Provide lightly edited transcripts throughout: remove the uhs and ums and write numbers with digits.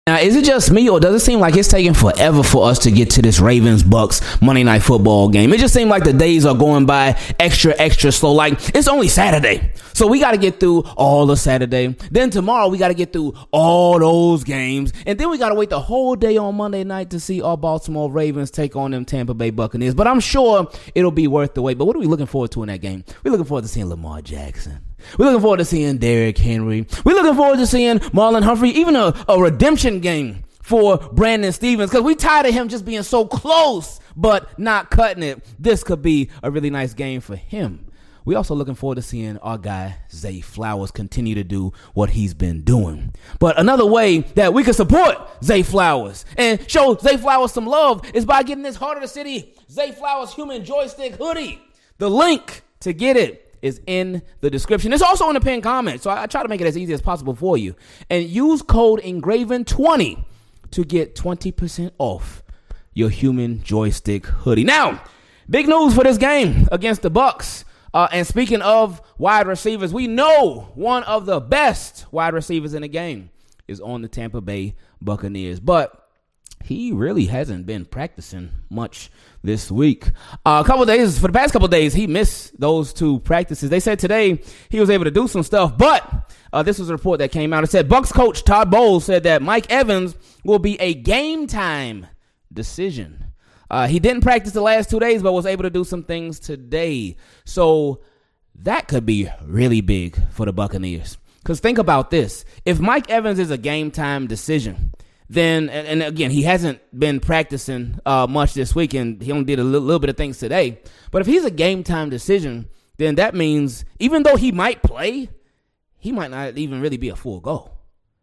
Now, is it just me, or does it seem like it's taking forever for us to get to this Ravens-Bucks Monday Night Football game? It just seems like the days are going by extra slow. Like, it's only Saturday. So we got to get through all of Saturday. Then tomorrow we got to get through all those games. And then we got to wait the whole day on Monday night to see our Baltimore Ravens take on them Tampa Bay Buccaneers. But I'm sure it'll be worth the wait. But what are we looking forward to in that game? We're looking forward to seeing Lamar Jackson. We're looking forward to seeing Derrick Henry. We're looking forward to seeing Marlon Humphrey, even a redemption game for Brandon Stevens, because we tired of him just being so close but not cutting it. This could be a really nice game for him. We also looking forward to seeing our guy Zay Flowers continue to do what he's been doing. But another way that we can support Zay Flowers and show Zay Flowers some love is by getting this Heart of the City Zay Flowers Human Joystick hoodie. The link to get it is in the description. It's also in the pinned comment, so I try to make it as easy as possible for you. And use code ENGRAVEN20 to get 20% off your Human Joystick hoodie. Now, big news for this game against the Bucks. And speaking of wide receivers, we know one of the best wide receivers in the game is on the Tampa Bay Buccaneers. But he really hasn't been practicing much this week. For the past couple of days, he missed those two practices. They said today he was able to do some stuff, but this was a report that came out. It said Bucs coach Todd Bowles said that Mike Evans will be a game time decision. He didn't practice the last 2 days, but was able to do some things today. So that could be really big for the Buccaneers. Because think about this. If Mike Evans is a game time decision, then, and again, he hasn't been practicing much this week, and he only did a little bit of things today. But if he's a game-time decision, then that means even though he might play, he might not even really be a full go.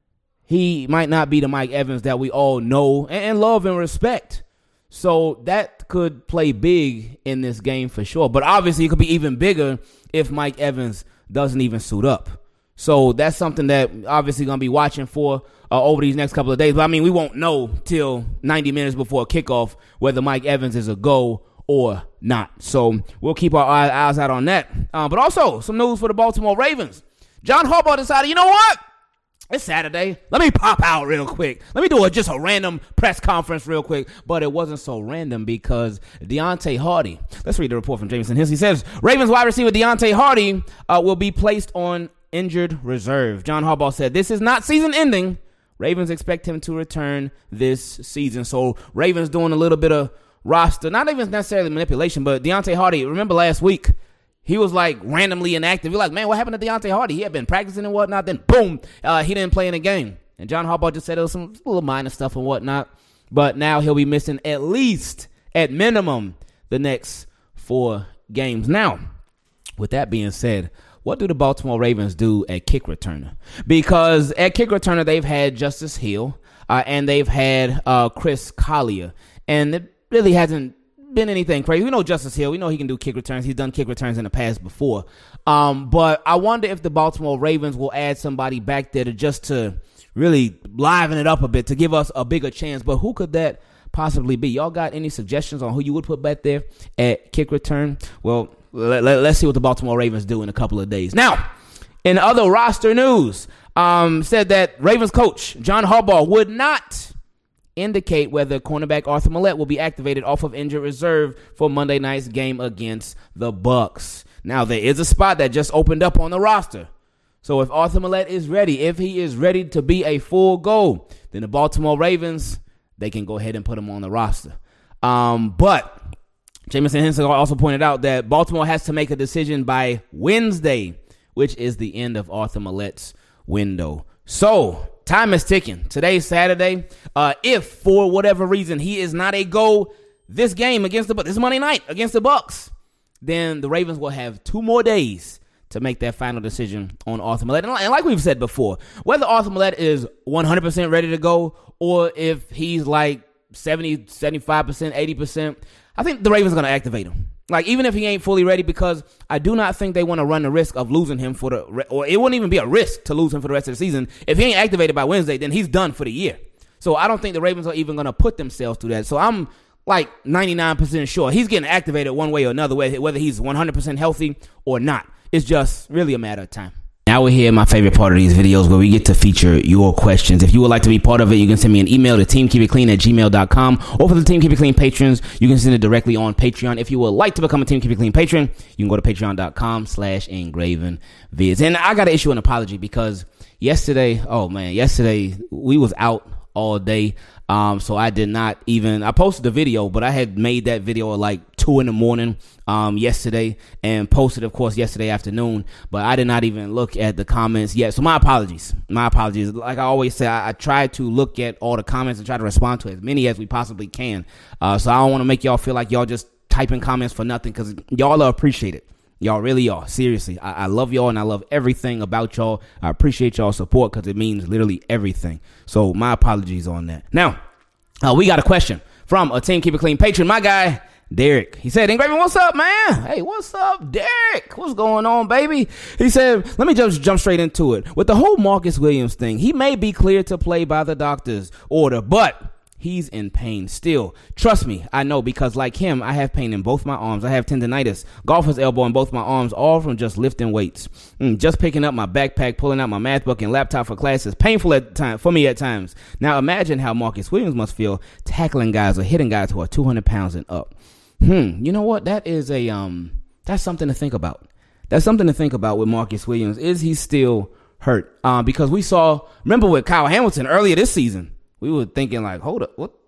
He might not be the Mike Evans that we all know and love and respect. So that could play big in this game for sure. But obviously, it could be even bigger if Mike Evans doesn't even suit up. So that's something that obviously going to be watching for over these next couple of days. But I mean, we won't know till 90 minutes before kickoff whether Mike Evans is a go or not. So we'll keep our eyes out on that. But also some news for the Baltimore Ravens. John Harbaugh decided, you know what? It's Saturday. Let me pop out real quick. Let me do just a random press conference real quick. But it wasn't so random because Deontay Hardy, let's read the report from Jameson Hills. He says, Ravens wide receiver Deontay Hardy will be placed on injured reserve. John Harbaugh said, this is not season ending. Ravens expect him to return this season. So Ravens doing a little bit of roster, not even necessarily manipulation, but Deontay Hardy, remember last week, he was like randomly inactive. You're like, man, what happened to Deontay Hardy? He had been practicing and whatnot. Then boom, he didn't play in the game. And John Harbaugh just said it was some little minor stuff and whatnot. But now he'll be missing at least, at minimum, the next 4 games. Now, with that being said, what do the Baltimore Ravens do at kick returner? Because at kick returner, they've had Justice Hill and they've had Chris Collier. And it really hasn't been anything crazy. We know Justice Hill. We know he can do kick returns. He's done kick returns in the past before. But I wonder if the Baltimore Ravens will add somebody back there to really liven it up a bit, to give us a bigger chance. But who could that possibly be? Y'all got any suggestions on who you would put back there at kick return? Well, let's see what the Baltimore Ravens do in a couple of days. Now, in other roster news, said that Ravens coach John Harbaugh would not indicate whether cornerback Arthur Millette will be activated off of injured reserve for Monday night's game against the Bucks. Now, there is a spot that just opened up on the roster. So if Arthur Millette is ready, if he is ready to be a full go, then the Baltimore Ravens, they can go ahead and put him on the roster. But Jamison Henson also pointed out that Baltimore has to make a decision by Wednesday, which is the end of Arthur Millette's window. So time is ticking. Today's Saturday. If for whatever reason he is not a go this game against the Bucks, this Monday night against the Bucks, then the Ravens will have 2 more days to make that final decision on Arthur Millette. And like we've said before, whether Arthur Millette is 100% ready to go or if he's like 70, 75%, 80%, I think the Ravens are going to activate him. Like, even if he ain't fully ready, because I do not think they want to run the risk of losing him or it wouldn't even be a risk to lose him for the rest of the season. If he ain't activated by Wednesday, then he's done for the year. So I don't think the Ravens are even going to put themselves through that. So I'm like 99% sure he's getting activated one way or another, whether he's 100% healthy or not. It's just really a matter of time. Now we're here in my favorite part of these videos where we get to feature your questions. If you would like to be part of it, you can send me an email to teamkeepitclean@gmail.com, or for the Team Keep It Clean patrons, you can send it directly on Patreon. If you would like to become a Team Keep It Clean patron, you can go to patreon.com/engravenvids. And I got to issue an apology because yesterday we was out all day. So I did not even, I posted the video, but I had made that video at like 2 a.m. Yesterday, and posted, of course, yesterday afternoon, but I did not even look at the comments yet. So my apologies. Like I always say, I try to look at all the comments and try to respond to as many as we possibly can. So I don't want to make y'all feel like y'all just typing comments for nothing, because y'all are appreciated. Y'all really are. Seriously. I love y'all, and I love everything about y'all. I appreciate y'all's support because it means literally everything. So my apologies on that. Now, we got a question from a Team Keep It Clean patron, my guy, Derek. He said, Engraven, what's up, man? Hey, what's up, Derek? What's going on, baby? He said, let me just jump straight into it. With the whole Marcus Williams thing, he may be cleared to play by the doctor's order, but he's in pain still. Trust me, I know, because like him, I have pain in both my arms. I have tendonitis, golfer's elbow in both my arms, all from just lifting weights. Just picking up my backpack, pulling out my math book and laptop for class is painful for me at times. Now imagine how Marcus Williams must feel tackling guys or hitting guys who are 200 pounds and up. You know what? That is that's something to think about. That's something to think about with Marcus Williams. Is he still hurt? Because remember with Kyle Hamilton earlier this season, we were thinking like, hold up, what?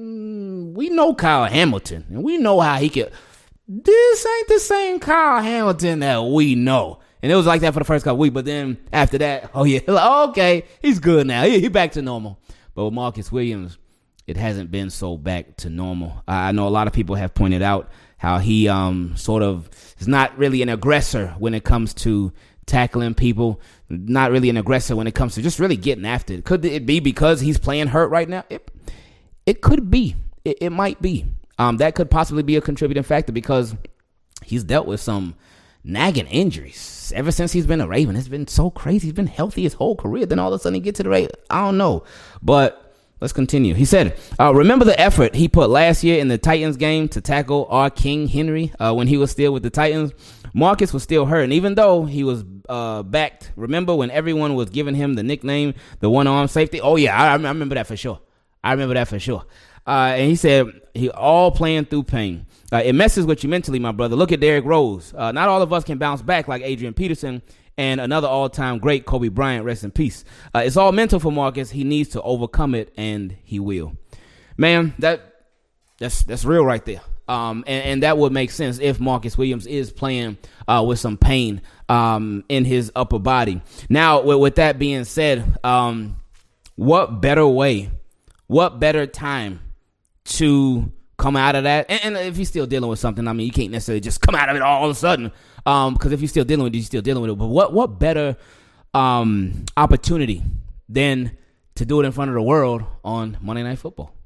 We know Kyle Hamilton, and we know how he could. This ain't the same Kyle Hamilton that we know. And it was like that for the first couple weeks, but then after that, okay, he's good now. He's back to normal. But with Marcus Williams, it hasn't been so back to normal. I know a lot of people have pointed out how he sort of is not really an aggressor when it comes to tackling people, not really an aggressor when it comes to just really getting after it. Could it be because he's playing hurt right now? It could be. It might be. That could possibly be a contributing factor because he's dealt with some nagging injuries ever since he's been a Raven. It's been so crazy. He's been healthy his whole career. Then all of a sudden he gets to the Raven. I don't know. But let's continue. He said, remember the effort he put last year in the Titans game to tackle our King Henry when he was still with the Titans? Marcus was still hurt, and even though he was backed, remember when everyone was giving him the nickname, the one-arm safety? Oh, yeah, I remember that for sure. And he said, he all playing through pain. It messes with you mentally, my brother. Look at Derrick Rose. Not all of us can bounce back like Adrian Peterson and another all-time great, Kobe Bryant, rest in peace. It's all mental for Marcus. He needs to overcome it, and he will. Man, that's real right there. And that would make sense if Marcus Williams is playing with some pain in his upper body. Now, with that being said, what better time to come out of that? And if you're still dealing with something, I mean, you can't necessarily just come out of it all of a sudden. Because if you're still dealing with it, you're still dealing with it. But what better opportunity than to do it in front of the world on Monday Night Football?